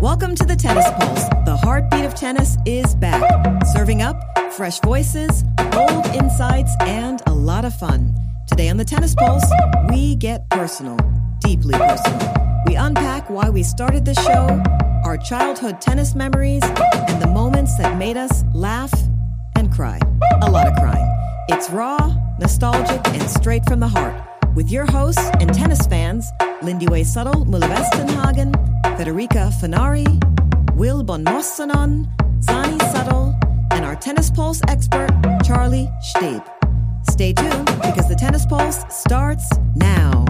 Welcome to the Tennis Pulse. The heartbeat of tennis is back. Serving up fresh voices, bold insights, and a lot of fun. Today on the Tennis Pulse, we get personal, deeply personal. We unpack why we started the show, our childhood tennis memories, and the moments that made us laugh and cry. A lot of crying. It's raw, nostalgic, and straight from the heart. With your hosts and tennis fans, Lindy Subtle Mulle-Westenhagen, Federica Fenari, Will Bonmossanon, Zani Subtle, and our Tennis Pulse expert, Charlie Steeb. Stay tuned because the Tennis Pulse starts now.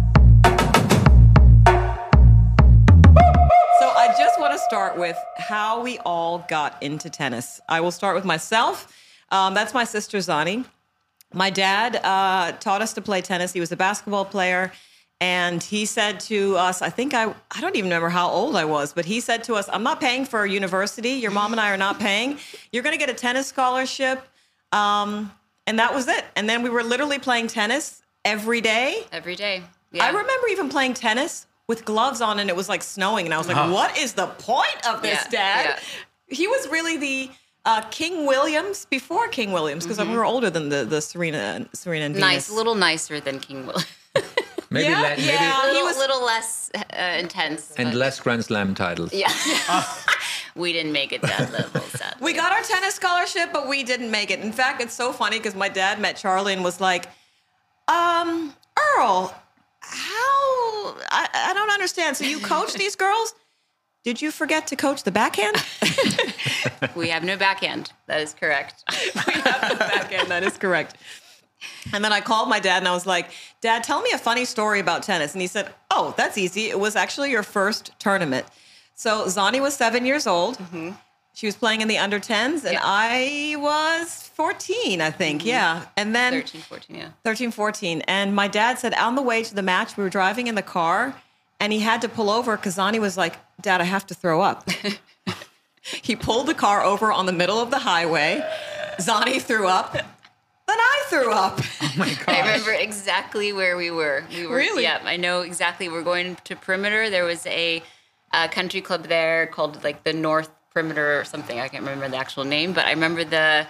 So I just want to start with how we all got into tennis. I will start with myself. That's my sister, Zani. My dad taught us to play tennis. He was a basketball player. And he said to us, I don't even remember how old I was, but he said to us, I'm not paying for a university. Your mom and I are not paying. You're going to get a tennis scholarship. And that was it. And then we were literally playing tennis every day. Every day. Yeah. I remember even playing tennis with gloves on and it was like snowing. And I was like, what is the point of this, Dad? Yeah. He was really the King Williams before King Williams because we were older than the Serena and Venus. Nice, a little nicer than King Williams. Maybe he was a little less intense. And less Grand Slam titles. Yeah. We didn't make it that level, sadly. We got our tennis scholarship, but we didn't make it. In fact, it's so funny because my dad met Charlie and was like, Earl, I don't understand. So you coach these girls? Did you forget to coach the backhand? We have no backhand. That is correct. We have no backhand. That is correct. And then I called my dad and I was like, Dad, tell me a funny story about tennis. And he said, oh, that's easy. It was actually your first tournament. So Zani was 7 years old. Mm-hmm. She was playing in the under 10s and I was 14, I think. Mm-hmm. Yeah. And then 13, 14, yeah. 13, 14. And my dad said on the way to the match, we were driving in the car and he had to pull over because Zani was like, Dad, I have to throw up. He pulled the car over on the middle of the highway. Zani threw up. Then I threw up. Oh my God! I remember exactly where we were. Really? Yeah, I know exactly. We're going to Perimeter. There was a country club there called like the North Perimeter or something. I can't remember the actual name, but I remember the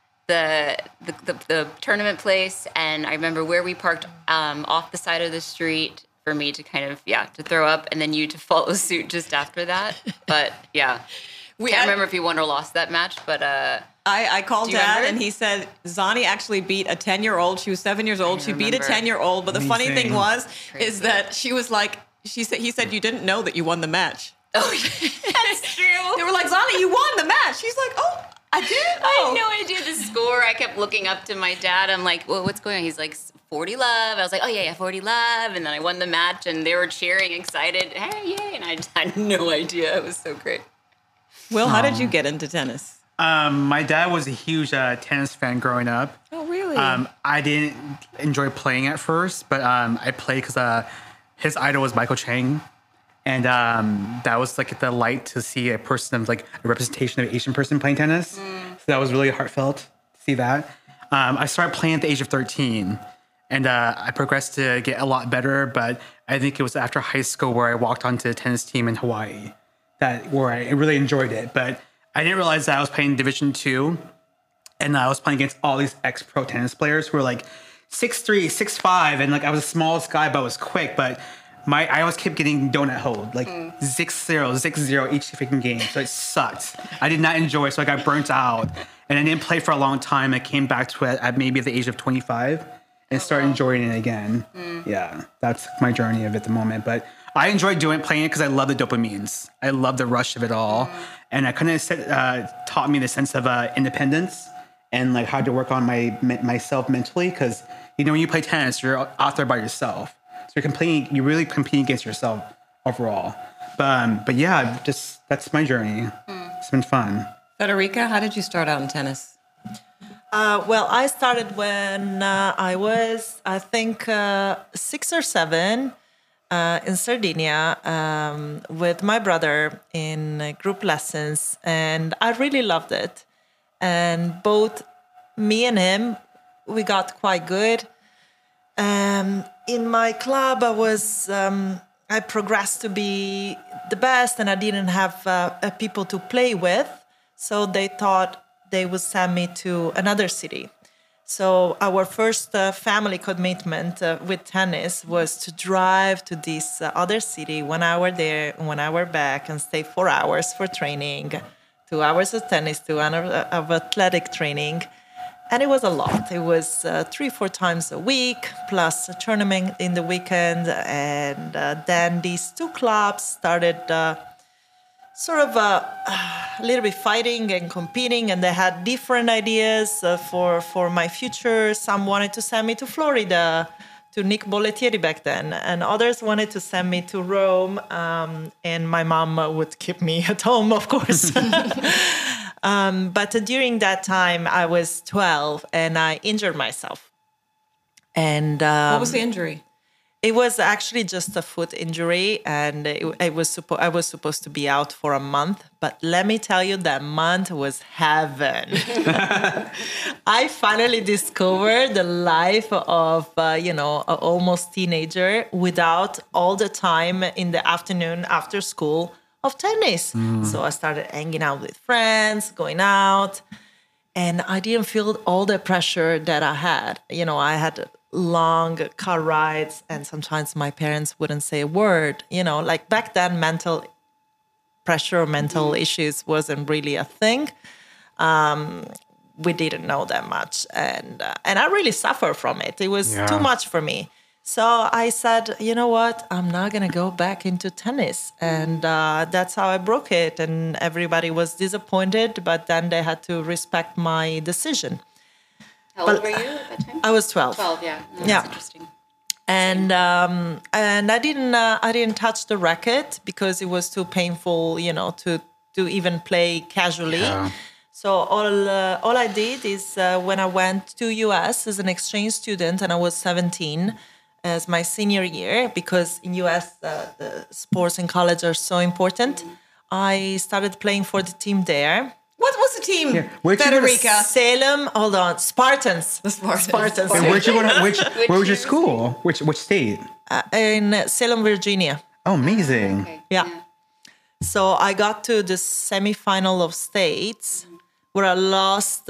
tournament place, and I remember where we parked off the side of the street for me to kind of to throw up, and then you to follow suit just after that. But yeah, can't remember if you won or lost that match, but. I called Dad and he said Zani actually beat a 10-year-old. She was 7 years old. She beat a 10-year-old. But the funny thing is that she was like, he said you didn't know that you won the match. Oh, that's true. They were like, Zani, you won the match. She's like, oh, I did? Oh. I had no idea the score. I kept looking up to my dad. I'm like, well, what's going on? He's like, 40 love. I was like, oh, yeah, 40 love. And then I won the match and they were cheering, excited. Hey, yay. And I had no idea. It was so great. Will, how did you get into tennis? My dad was a huge tennis fan growing up. Oh, really? I didn't enjoy playing at first, but I played because his idol was Michael Chang. And that was like the light to see a person of like a representation of an Asian person playing tennis. So that was really heartfelt to see that. I started playing at the age of 13 and I progressed to get a lot better. But I think it was after high school where I walked onto the tennis team in Hawaii where I really enjoyed it. But I didn't realize that I was playing Division II, and I was playing against all these ex-pro tennis players who were like 6'3", 6'5", and like I was the smallest guy, but I was quick. But I always kept getting donut hold, like 6-0, 6-0 each freaking game. So it sucked. I did not enjoy it, so I got burnt out. And I didn't play for a long time. I came back to it at maybe the age of 25 and started enjoying it again. Yeah, that's my journey of it at the moment. But I enjoy playing it because I love the dopamines. I love the rush of it all. And it kind of taught me the sense of independence and like how to work on myself mentally. Because, when you play tennis, you're out there by yourself. So you're really competing against yourself overall. But yeah, that's my journey. It's been fun. Federica, how did you start out in tennis? Well, I started when I was, I think, 6 or 7. In Sardinia with my brother in group lessons, and I really loved it. And both me and him, we got quite good. In my club, I I progressed to be the best, and I didn't have people to play with. So they thought they would send me to another city. So our first family commitment with tennis was to drive to this other city, 1 hour there, 1 hour back, and stay 4 hours for training, 2 hours of tennis, 2 hours of athletic training. And it was a lot. It was 3-4 times a week, plus a tournament in the weekend. And then these two clubs started sort of a little bit fighting and competing, and they had different ideas for my future. Some wanted to send me to Florida, to Nick Bollettieri back then, and others wanted to send me to Rome, and my mom would keep me at home, of course. But during that time, I was 12, and I injured myself. And what was the injury? It was actually just a foot injury, and I was supposed to be out for a month. But let me tell you, that month was heaven. I finally discovered the life of, an almost teenager without all the time in the afternoon after school of tennis. So I started hanging out with friends, going out, and I didn't feel all the pressure that I had. I had long car rides, and sometimes my parents wouldn't say a word. Like back then, mental pressure, mental issues wasn't really a thing. We didn't know that much, and I really suffered from it. It was too much for me. So I said, you know what? I'm not going to go back into tennis. And that's how I broke it. And everybody was disappointed, but then they had to respect my decision. How old were you at that time? I was 12. 12, yeah. No, Yeah. That's interesting. And I didn't touch the racket because it was too painful, to even play casually. Yeah. So all I did is when I went to US as an exchange student, and I was 17 as my senior year, because in US the sports in college are so important. I started playing for the team there. What was the team? Yeah. Where'd you go to Federica. Salem, hold on, Spartans. The Spartans. Spartans. And where'd you go to, where was your year school? Which state? In Salem, Virginia. Oh, amazing. Okay. Yeah. So I got to the semifinal of states, where I lost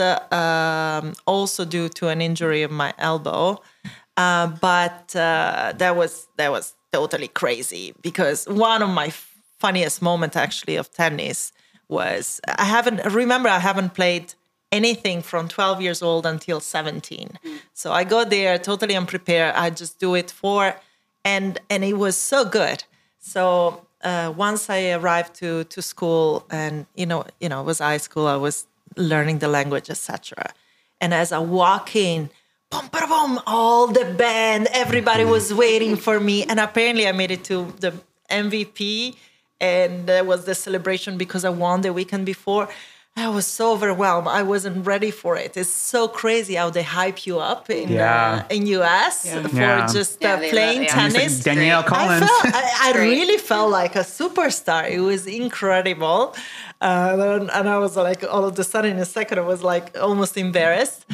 also due to an injury of my elbow. But that was totally crazy, because one of my funniest moments actually of tennis was I haven't played anything from 12 years old until 17. So I go there totally unprepared. I just do it and it was so good. So once I arrived to school, and it was high school, I was learning the language, etc. And as I walk in, boom, boom, boom, all the band, everybody was waiting for me. And apparently I made it to the MVP, and there was the celebration because I won the weekend before. I was so overwhelmed. I wasn't ready for it. It's so crazy how they hype you up in US for just playing tennis. Like Danielle Collins. I really felt like a superstar. It was incredible. And I was like, all of a sudden, in a second, I was like almost embarrassed.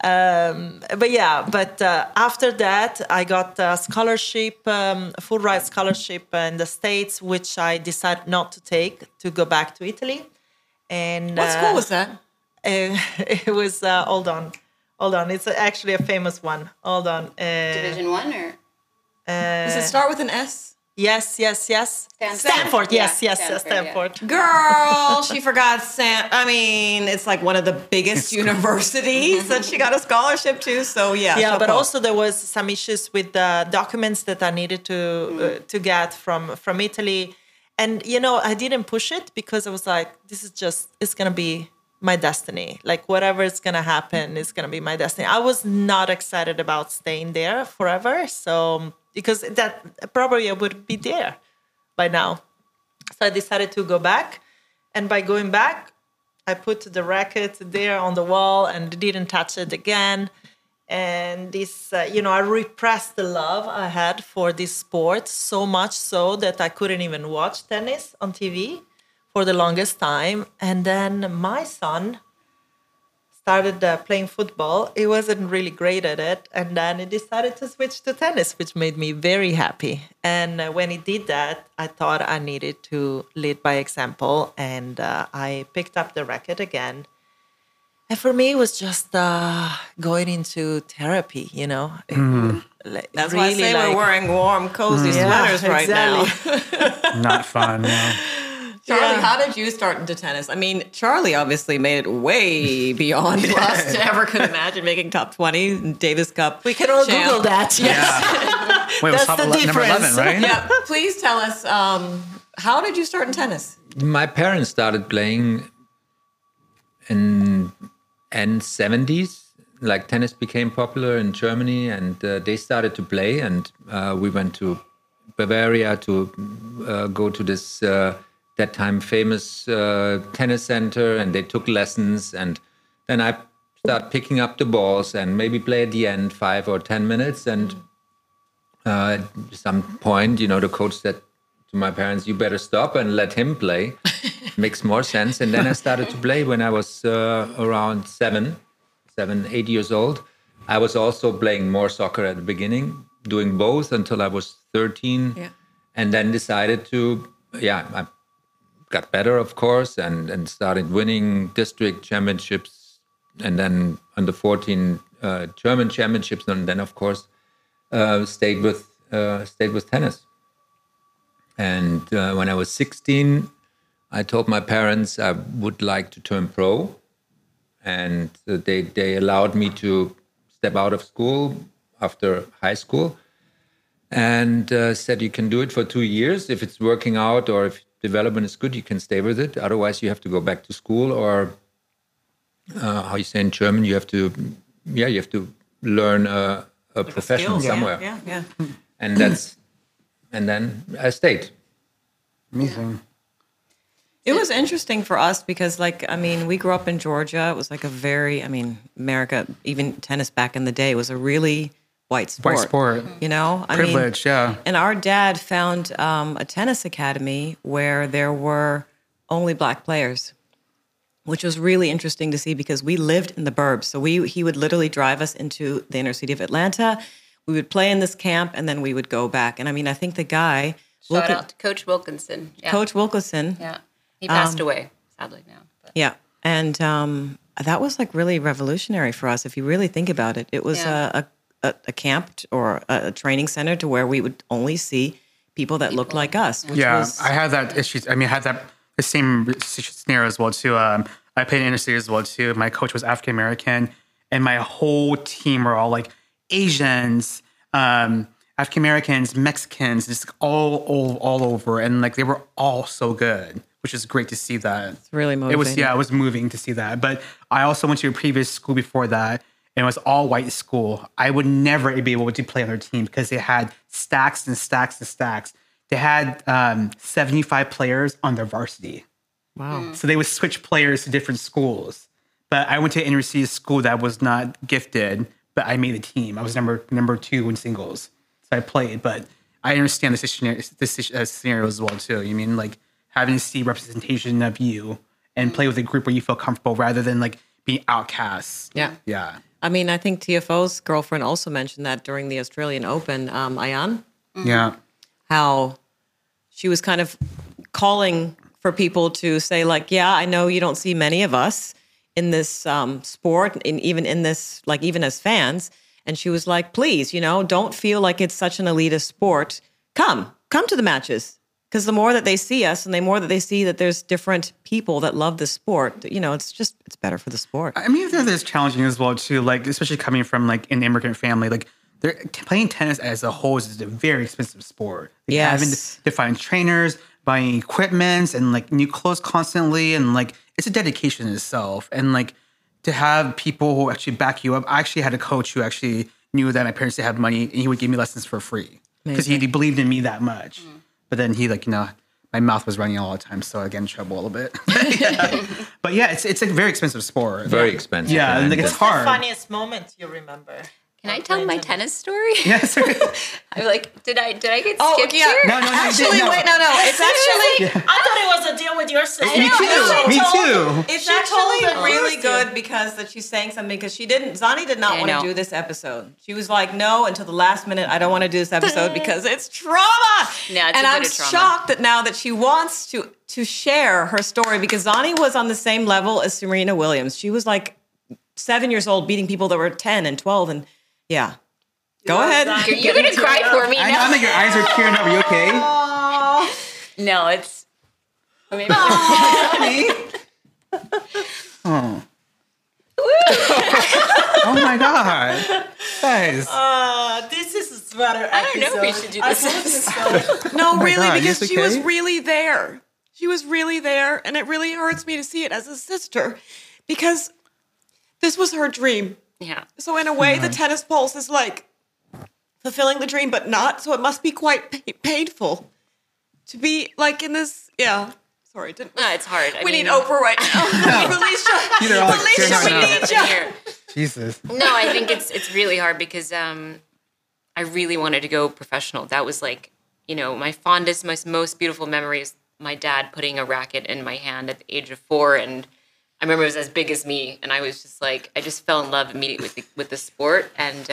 But after that, I got a scholarship, full ride scholarship in the States, which I decided not to take, to go back to Italy. And What school was that? It was, hold on. It's actually a famous one. Hold on. Division 1 or? Does it start with an S? Yes. Stanford. Yes, Stanford. Yeah. Girl, she forgot it's like one of the biggest universities that she got a scholarship to. So Yeah, but also there was some issues with the documents that I needed to get from Italy. And, I didn't push it because I was like, it's going to be my destiny. Like, whatever is going to happen is going to be my destiny. I was not excited about staying there forever. So, because that probably I would be there by now. So I decided to go back. And by going back, I put the racket there on the wall and didn't touch it again. And this, I repressed the love I had for this sport so much so that I couldn't even watch tennis on TV for the longest time. And then my son started playing football. He wasn't really great at it. And then he decided to switch to tennis, which made me very happy. And when he did that, I thought I needed to lead by example. And I picked up the racket again. And for me, it was just going into therapy, you know. That's why I say we're wearing warm, cozy sweaters right now. Not fun. No. Charlie, how did you start into tennis? I mean, Charlie obviously made it way beyond us to ever could imagine making top 20 Davis Cup. We can all champ. Google that. Yeah. Wait, it was That's the number 11, difference. right? Yeah, please tell us, how did you start in tennis? My parents started playing in end 70s. Like tennis became popular in Germany, and they started to play. And we went to Bavaria to go to this that time famous tennis center, and they took lessons. And then I started picking up the balls and maybe play at the end 5 or 10 minutes. And at some point, you know, the coach said to my parents, "You better stop and let him play." Makes more sense. And then I started to play when I was around 7, 8 years old. I was also playing more soccer at the beginning, doing both until I was 13. Yeah. And then decided to, I got better, of course, and started winning district championships, and then under 14 German championships, and then of course stayed with tennis. And when I was 16, I told my parents I would like to turn pro, and they allowed me to step out of school after high school, and said you can do it for 2 years. If it's working out or if development is good, you can stay with it. Otherwise, you have to go back to school, or how you say in German, you have to learn a profession somewhere. Yeah. And then I stayed. Amazing. It was interesting for us because, we grew up in Georgia. It was like America, even tennis back in the day, was a really white sport. You know? Privilege, yeah. And our dad found a tennis academy where there were only black players, which was really interesting to see because we lived in the burbs. So he would literally drive us into the inner city of Atlanta. We would play in this camp, and then we would go back. And I think the guy... Shout out to Coach Wilkinson. Yeah. Coach Wilkinson. Yeah. He passed away, sadly, now. But. Yeah. And that was really revolutionary for us. If you really think about it, it was a camp or a training center to where we would only see people that looked like us. Which was, I had that issue. I had the same scenario as well too. I played in inner city as well too. My coach was African American, and my whole team were all like Asians, African Americans, Mexicans, just all over, and they were all so good, which is great to see that. It's really motivating. It was moving to see that. But I also went to a previous school before that, and it was all white school. I would never be able to play on their team because they had stacks and stacks and stacks. They had 75 players on their varsity. Wow. So they would switch players to different schools. But I went to an inner city school that was not gifted, but I made the team. I was number 2 in singles. So I played, but I understand this scenario as well too. You mean having to see representation of you and play with a group where you feel comfortable rather than being outcasts. Yeah. Yeah. I think TFO's girlfriend also mentioned that during the Australian Open, Ayan. Yeah. How she was kind of calling for people to say I know you don't see many of us in this sport, and even in this, even as fans. And she was like, please, don't feel like it's such an elitist sport. Come to the matches. Because the more that they see us and the more that they see that there's different people that love the sport, it's better for the sport. I mean, there's challenging as well too, especially coming from an immigrant family, playing tennis as a whole is a very expensive sport. Having to find trainers, buying equipment, and new clothes constantly, and it's a dedication in itself. And to have people who actually back you up. I actually had a coach who actually knew that my parents didn't have money, and he would give me lessons for free because he believed in me that much. But then he my mouth was running all the time, so I get in trouble a little bit. But yeah, it's a very expensive sport. Very expensive. Yeah, and it's hard. What's the funniest moment you remember? Can I tell my tennis story? Yes. I'm did I get skipped here? No, Actually, no. wait, no. It's actually... I thought it was a deal with with your sister. Me too. Me too. It's She actually told really us. good because that she's saying something because Zani did not I want to know. do this episode. She was like, no, until the last minute, I don't want to do this episode because it's trauma. Yeah, it's and a I'm bit of trauma. shocked that now that she wants to share her story because Zani was on the same level as Serena Williams. She was like 7 years old beating people that were 10 and 12 and yeah. Go ahead. You're going to cry for me I now. know that your eyes are tearing up. Are you okay? No, it's... or maybe Oh. Oh my God. Guys. This is a sweater I don't know if we should do this episode. No, my really, God, because you she was okay? really there. She was really there, and it really hurts me to see it as a sister because this was her dream. Yeah. So in a way, the tennis pulse is like fulfilling the dream, but not. So it must be quite painful to be like in this. Yeah. Sorry, didn't. No, it's hard. We need Oprah right now. Felicia, They're all like Felicia, tearing we up need now. you. Here. Jesus. No, I think it's really hard because I really wanted to go professional. That was like, my fondest, most beautiful memory is my dad putting a racket in my hand at the age of 4, and I remember it was as big as me, and I was just like, I just fell in love immediately with the sport, and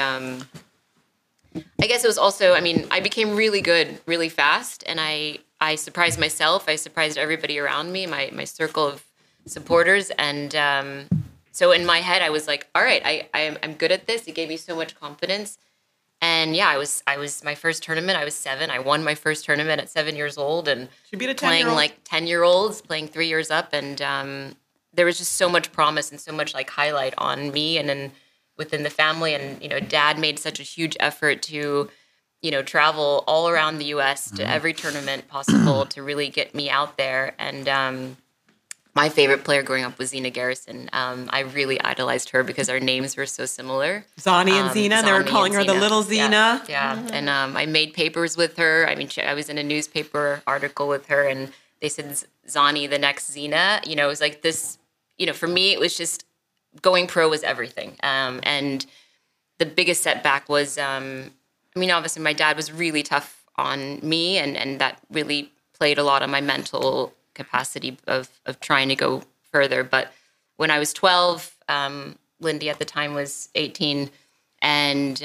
I guess it was also, I became really good really fast, and I surprised myself, I surprised everybody around me, my circle of supporters, and so in my head, I was like, all right, I'm good at this. It gave me so much confidence. And yeah, I was my first tournament. I was 7. I won my first tournament at 7 years old, and She beat a playing 10-year-old. like 10-year-olds, playing 3 years up, and there was just so much promise and so much like highlight on me and then within the family. And Dad made such a huge effort to travel all around the U.S. to every tournament possible to really get me out there. And my favorite player growing up was Zina Garrison. I really idolized her because our names were so similar. Zani and Zina, they were Zani calling and her the Zina. little Zina. Yeah. And I made papers with her. I was in a newspaper article with her, and they said Zani, the next Zina. It was like this. For me, it was just going pro was everything. And the biggest setback was, obviously my dad was really tough on me, and that really played a lot on my mental capacity of trying to go further. But when I was 12, Lindy at the time was 18, and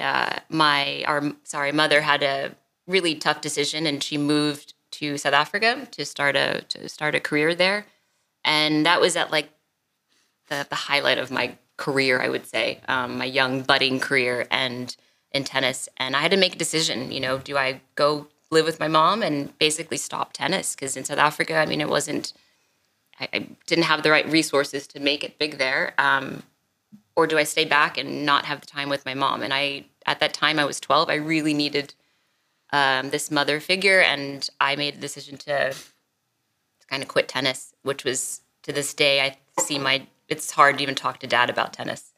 our mother had a really tough decision, and she moved to South Africa to start a career there, and that was at like the highlight of my career, I would say, my young budding career and in tennis. And I had to make a decision. Do I go live with my mom and basically stop tennis? Because in South Africa, it wasn't. I didn't have the right resources to make it big there. Or do I stay back and not have the time with my mom? And at that time, I was 12. I really needed this mother figure, and I made a decision to kind of quit tennis, which was, to this day, I see it's hard to even talk to Dad about tennis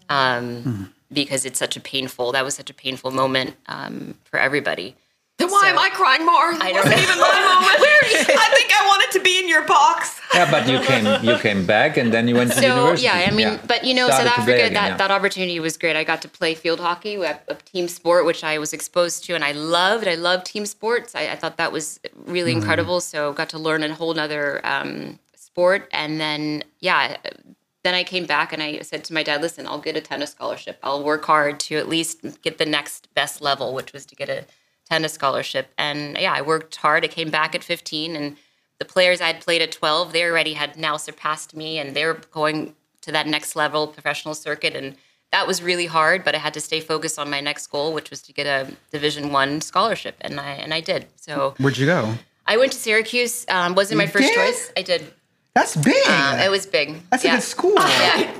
because it's such a painful moment for everybody. Then why am I crying more? I don't Wasn't know. even my moment. I think I wanted to be in your box. Yeah, but you came back and then you went to So university. yeah, but Started South to play Africa, again, that opportunity was great. I got to play field hockey, a team sport, which I was exposed to, and I loved team sports. I thought that was really incredible. So got to learn a whole nother sport, and then then I came back and I said to my dad, "Listen, I'll get a tennis scholarship. I'll work hard to at least get the next best level, which was to get a tennis scholarship." And I worked hard. I came back at 15, and the players I had played at 12, they already had now surpassed me, and they were going to that next level professional circuit. And that was really hard, but I had to stay focused on my next goal, which was to get a Division I scholarship, and I did. So Where'd you go? I went to Syracuse. Wasn't my first did? choice. I did. That's big. It was big. That's a good school. Yeah.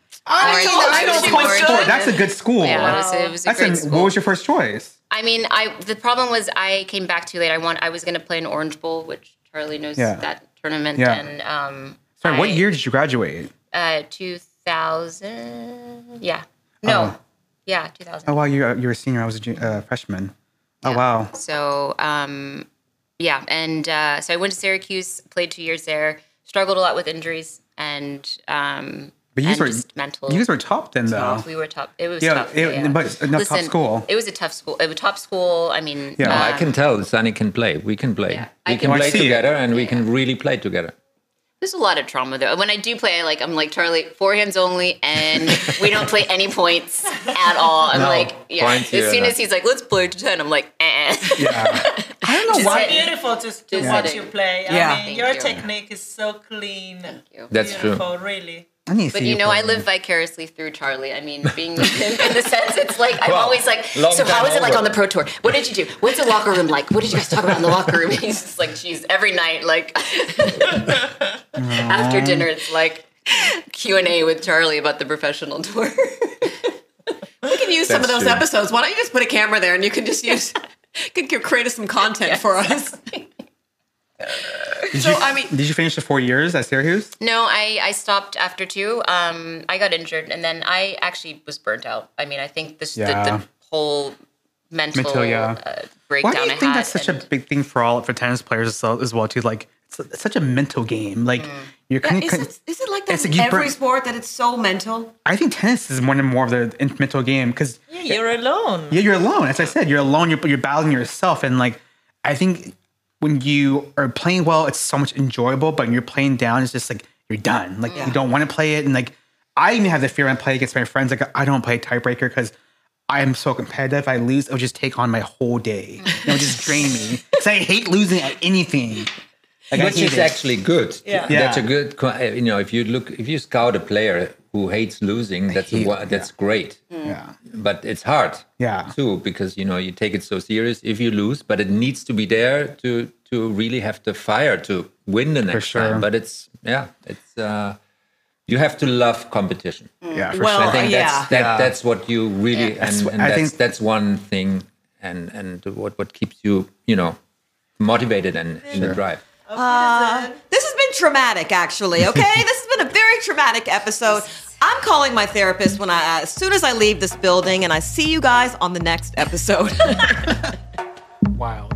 I know She college was sport. good. That's a good school. Yeah, it was a great school. What was your first choice? The problem was I came back too late. I was going to play an Orange Bowl, which Charlie knows that tournament. Yeah. And Sorry, what year did you graduate? 2000. Yeah. No. Yeah, 2000. Oh wow, you were a senior. I was a freshman. Oh wow. So and so I went to Syracuse, played 2 years there, struggled a lot with injuries, and But you and were just mental. You guys were top then, though. We were top. It was Yeah, tough. but not top school. It was a tough school. It was a top school. I can tell Sunny can play. We can play. Yeah, we I can can play see it. together, and we can really play together. There's a lot of trauma though. When I do play, I'm like Charlie, forehands only, and we don't play any points at all. I'm as soon as he's like, let's play to 10, I'm like, eh. Yeah. I don't know why. It's beautiful to watch you play. Yeah. I mean, your technique is so clean. Thank you. That's beautiful, true. really. But I live vicariously through Charlie. I mean, being with him in the sense, it's like I'm always like, so how is it like on the Pro Tour? What did you do? What's the locker room like? What did you guys talk about in the locker room? And he's just like, geez, every night, like after dinner, it's like Q&A with Charlie about the professional tour. We can use some of those true. episodes. Why don't you just put a camera there and you can just create some content for us? Did you finish the 4 years at Syracuse? No, I stopped after 2. I got injured, and then I actually was burnt out. I mean, I think the whole mental breakdown. Why do you think that's such a big thing for tennis players as well too? Like it's such a mental game. Like you're kind of. Is it like that in every sport that it's so mental? I think tennis is more of the mental game because you're alone. Yeah, you're alone. As I said, you're alone. You're battling yourself, and like I think when you are playing well, it's so much enjoyable. But when you're playing down, it's just like you're done. Like you don't want to play it, and like I even have the fear when I play against my friends. Like I don't play tiebreaker because I am so competitive. If I lose, it'll just take on my whole day. It'll just drain me. Because I hate losing at anything. Like, which is actually good. Yeah. That's a good. If you scout a player who hates losing, that's great. Yeah. But it's hard. Yeah. Too, because you take it so serious if you lose, but it needs to be there to really have the fire to win the next time. But it's you have to love competition. Yeah, for Well, sure. I think yeah. that's what you really I think that's one thing and what keeps you motivated and in the drive. This has been traumatic, actually. Okay, this has been a very traumatic episode. I'm calling my therapist as soon as I leave this building, and I see you guys on the next episode. Wow.